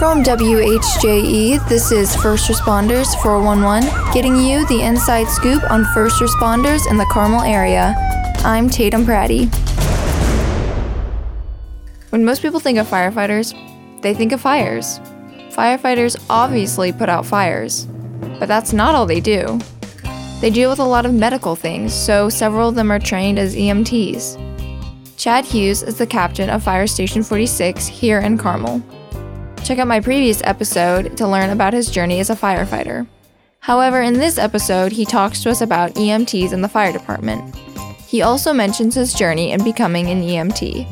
From WHJE, this is First Responders 411, getting you the inside scoop on first responders in the Carmel area. I'm Tatum Pratty. When most people think of firefighters, they think of fires. Firefighters obviously put out fires, but that's not all they do. They deal with a lot of medical things, so several of them are trained as EMTs. Chad Hughes is the captain of Fire Station 46 here in Carmel. Check out my previous episode to learn about his journey as a firefighter. However, in this episode, he talks to us about EMTs in the fire department. He also mentions his journey in becoming an EMT.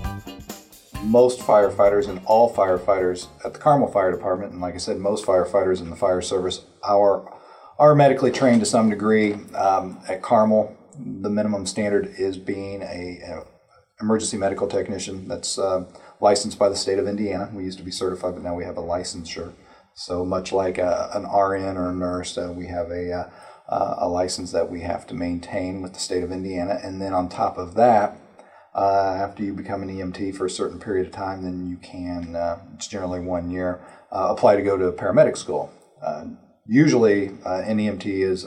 Most firefighters and all firefighters at the Carmel Fire Department, and like I said, most firefighters in the fire service are medically trained to some degree. At Carmel, the minimum standard is being a emergency medical technician that's licensed by the state of Indiana. We used to be certified, but now we have a licensure. So much like an RN or a nurse, we have a license that we have to maintain with the state of Indiana. And then on top of that, after you become an EMT for a certain period of time, then you can, it's generally 1 year, apply to go to paramedic school. Usually an EMT is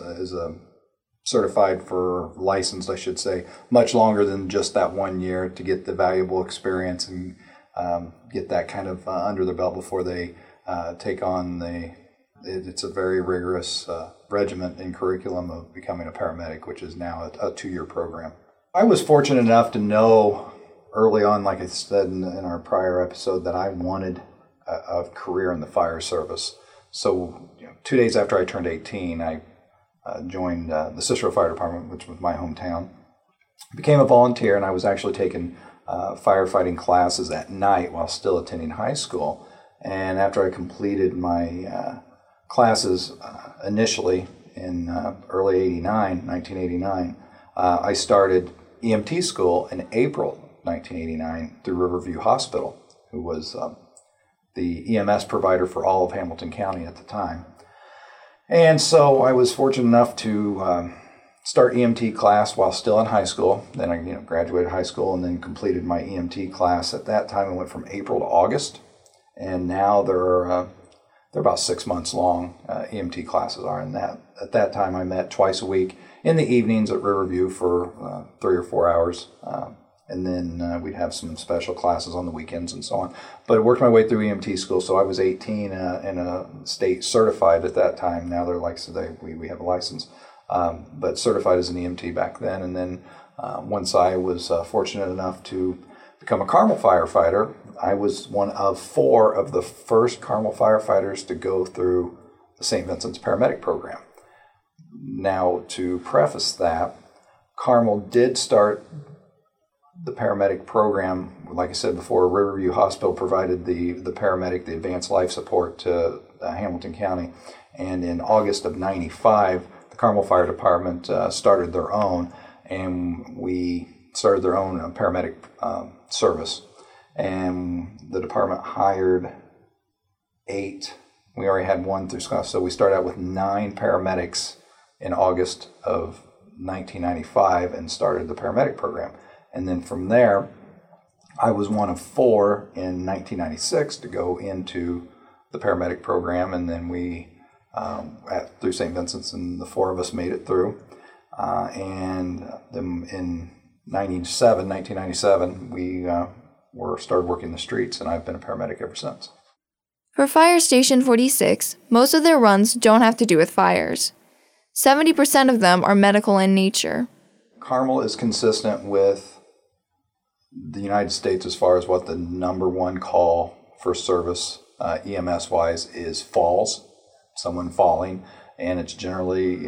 certified for licensed, I should say, much longer than just that 1 year to get the valuable experience and get that kind of under their belt before they take on it's a very rigorous regiment and curriculum of becoming a paramedic, which is now a 2-year program. I was fortunate enough to know early on, like I said in our prior episode, that I wanted a career in the fire service. So 2 days after I turned 18, I joined the Cicero Fire Department, which was my hometown. Became a volunteer, and I was actually taking firefighting classes at night while still attending high school. And after I completed my classes initially in early 1989, I started EMT school in April 1989 through Riverview Hospital, who was the EMS provider for all of Hamilton County at the time. And so I was fortunate enough to start EMT class while still in high school. Then I graduated high school and then completed my EMT class. At that time, it went from April to August. And now they're about 6 months long, EMT classes are. And at that time, I met twice a week in the evenings at Riverview for 3 or 4 hours. And then we'd have some special classes on the weekends and so on. But I worked my way through EMT school, so I was 18 and a state certified at that time. Now they're like, so we have a license, but certified as an EMT back then. And then once I was fortunate enough to become a Carmel firefighter, I was one of 4 of the first Carmel firefighters to go through the St. Vincent's paramedic program. Now, to preface that, Carmel did start the paramedic program. Like I said before, Riverview Hospital provided the paramedic, the advanced life support to Hamilton County. And in August of 95, the Carmel Fire Department started their own, and we started their own paramedic service. And the department hired 8. We already had 1 through Scott, so we started out with 9 paramedics in August of 1995 and started the paramedic program. And then from there, I was one of 4 in 1996 to go into the paramedic program, and then we, through St. Vincent's, and the 4 of us made it through. And then in 1997, we started working the streets, and I've been a paramedic ever since. For Fire Station 46, most of their runs don't have to do with fires. 70% of them are medical in nature. Carmel is consistent with the United States as far as what the number 1 call for service EMS-wise is falls, someone falling, and it's generally,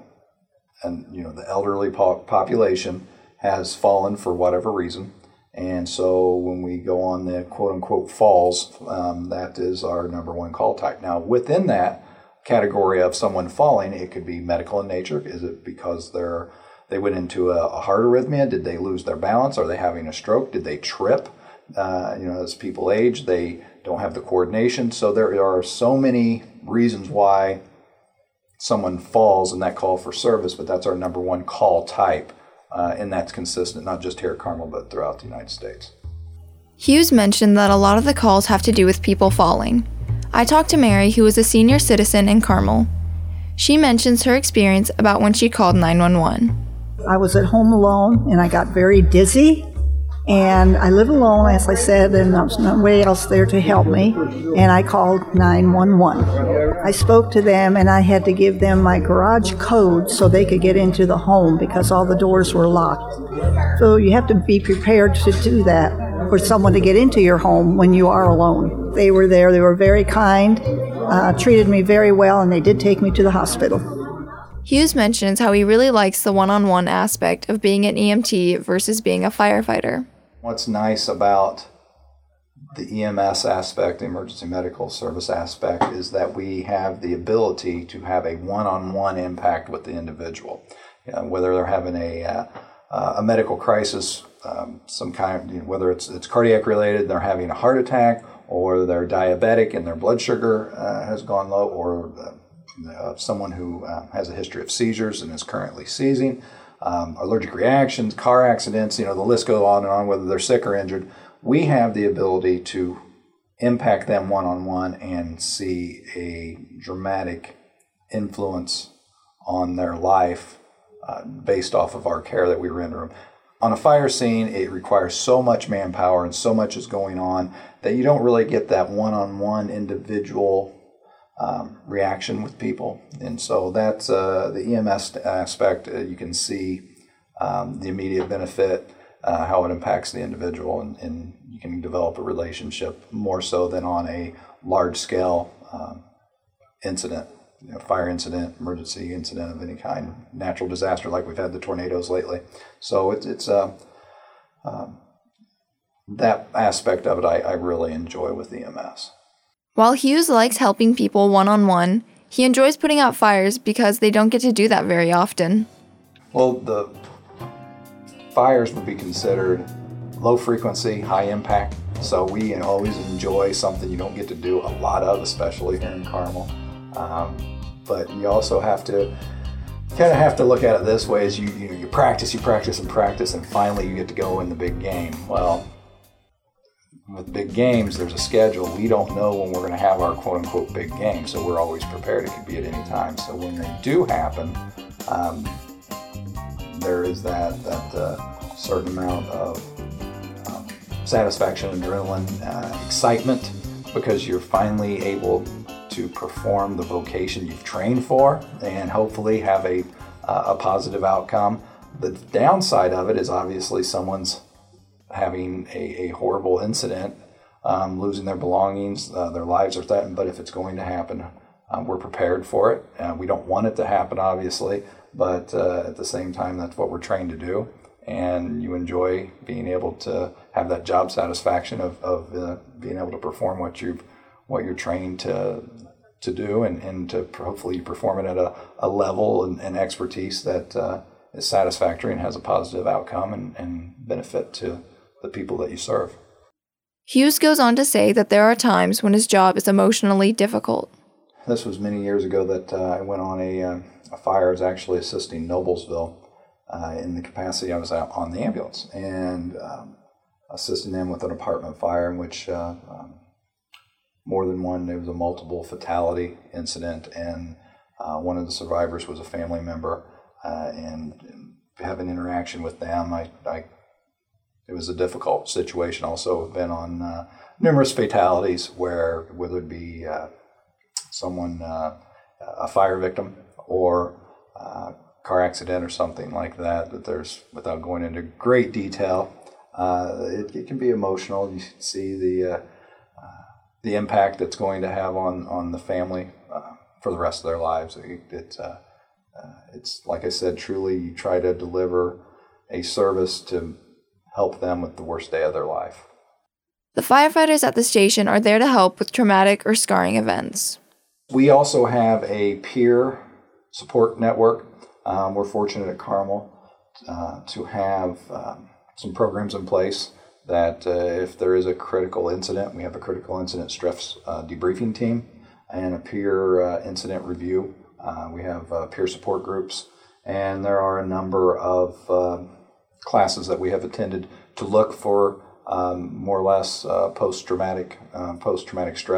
the elderly population has fallen for whatever reason. And so when we go on the quote-unquote falls, that is our number 1 call type. Now, within that category of someone falling, it could be medical in nature. Is it because they went into a heart arrhythmia? Did they lose their balance? Are they having a stroke? Did they trip? As people age, they don't have the coordination. So there are so many reasons why someone falls in that call for service, but that's our number 1 call type. And that's consistent, not just here at Carmel, but throughout the United States. Hughes mentioned that a lot of the calls have to do with people falling. I talked to Mary, who is a senior citizen in Carmel. She mentions her experience about when she called 911. I was at home alone and I got very dizzy. And I live alone, as I said, and there was nobody else there to help me. And I called 911. I spoke to them and I had to give them my garage code so they could get into the home because all the doors were locked. So you have to be prepared to do that for someone to get into your home when you are alone. They were there, they were very kind, treated me very well, and they did take me to the hospital. Hughes mentions how he really likes the one-on-one aspect of being an EMT versus being a firefighter. What's nice about the EMS aspect, the emergency medical service aspect, is that we have the ability to have a one-on-one impact with the individual. Whether they're having a medical crisis, some kind, whether it's cardiac related, they're having a heart attack, or they're diabetic and their blood sugar has gone low, or someone who has a history of seizures and is currently seizing, allergic reactions, car accidents, the list goes on and on, whether they're sick or injured. We have the ability to impact them one-on-one and see a dramatic influence on their life based off of our care that we render them. On a fire scene, it requires so much manpower and so much is going on that you don't really get that one-on-one individual reaction with people. And so that's the EMS aspect. You can see the immediate benefit, how it impacts the individual, and you can develop a relationship more so than on a large-scale incident, fire incident, emergency incident of any kind, natural disaster like we've had the tornadoes lately. So it's that aspect of it I really enjoy with EMS. While Hughes likes helping people one-on-one, he enjoys putting out fires because they don't get to do that very often. Well, the fires would be considered low frequency, high impact. So we always enjoy something you don't get to do a lot of, especially here in Carmel. But you also have to look at it this way: as you practice, and finally you get to go in the big game. Well, with big games, there's a schedule. We don't know when we're going to have our quote-unquote big game, so we're always prepared. It could be at any time. So when they do happen, there is that certain amount of satisfaction, adrenaline, excitement, because you're finally able to perform the vocation you've trained for and hopefully have a positive outcome. The downside of it is obviously someone's having a horrible incident, losing their belongings, their lives are threatened, but if it's going to happen, we're prepared for it. We don't want it to happen, obviously, but at the same time, that's what we're trained to do. And you enjoy being able to have that job satisfaction of being able to perform what you're trained to do, and to hopefully perform it at a level and expertise that is satisfactory and has a positive outcome and benefit to the people that you serve. Hughes goes on to say that there are times when his job is emotionally difficult. This was many years ago that I went on a fire. I was actually assisting Noblesville in the capacity I was out on the ambulance, and assisting them with an apartment fire in which more than one, there was a multiple fatality incident, and one of the survivors was a family member, and having interaction with them, it was a difficult situation. Also, I've been on numerous fatalities whether it be someone, a fire victim, or car accident or something like that there's, without going into great detail, it can be emotional. You see the impact it's going to have on the family for the rest of their lives. It's like I said, truly you try to deliver a service to help them with the worst day of their life. The firefighters at the station are there to help with traumatic or scarring events. We also have a peer support network. We're fortunate at Carmel to have some programs in place that if there is a critical incident, we have a critical incident stress debriefing team and a peer incident review. We have peer support groups, and there are a number of classes that we have attended to look for more or less post-traumatic stress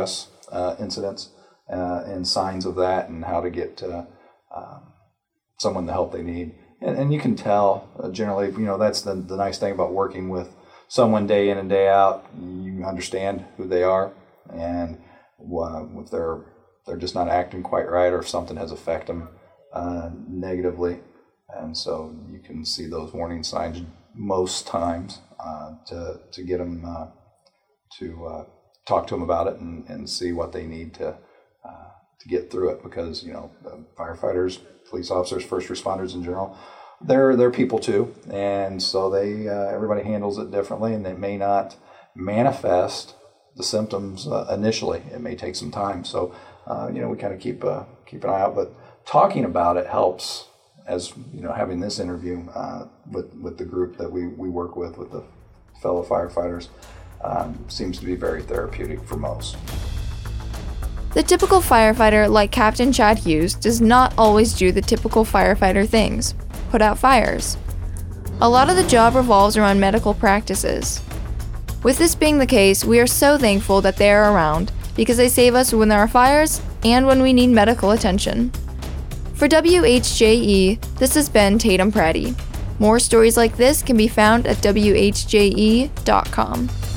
incidents and signs of that, and how to get someone the help they need. And you can tell generally, that's the nice thing about working with someone day in and day out. You understand who they are, and if they're just not acting quite right, or if something has affected them negatively. And so you can see those warning signs most times to get them to talk to them about it and see what they need to get through it, because firefighters, police officers, first responders in general, they're people too, and so everybody handles it differently, and they may not manifest the symptoms initially. It may take some time, so we kind of keep an eye out. But talking about it helps, as having this interview with the group that we work with the fellow firefighters, seems to be very therapeutic for most. The typical firefighter, like Captain Chad Hughes, does not always do the typical firefighter things, put out fires. A lot of the job revolves around medical practices. With this being the case, we are so thankful that they are around, because they save us when there are fires and when we need medical attention. For WHJE, this has been Tatum Pratty. More stories like this can be found at WHJE.com.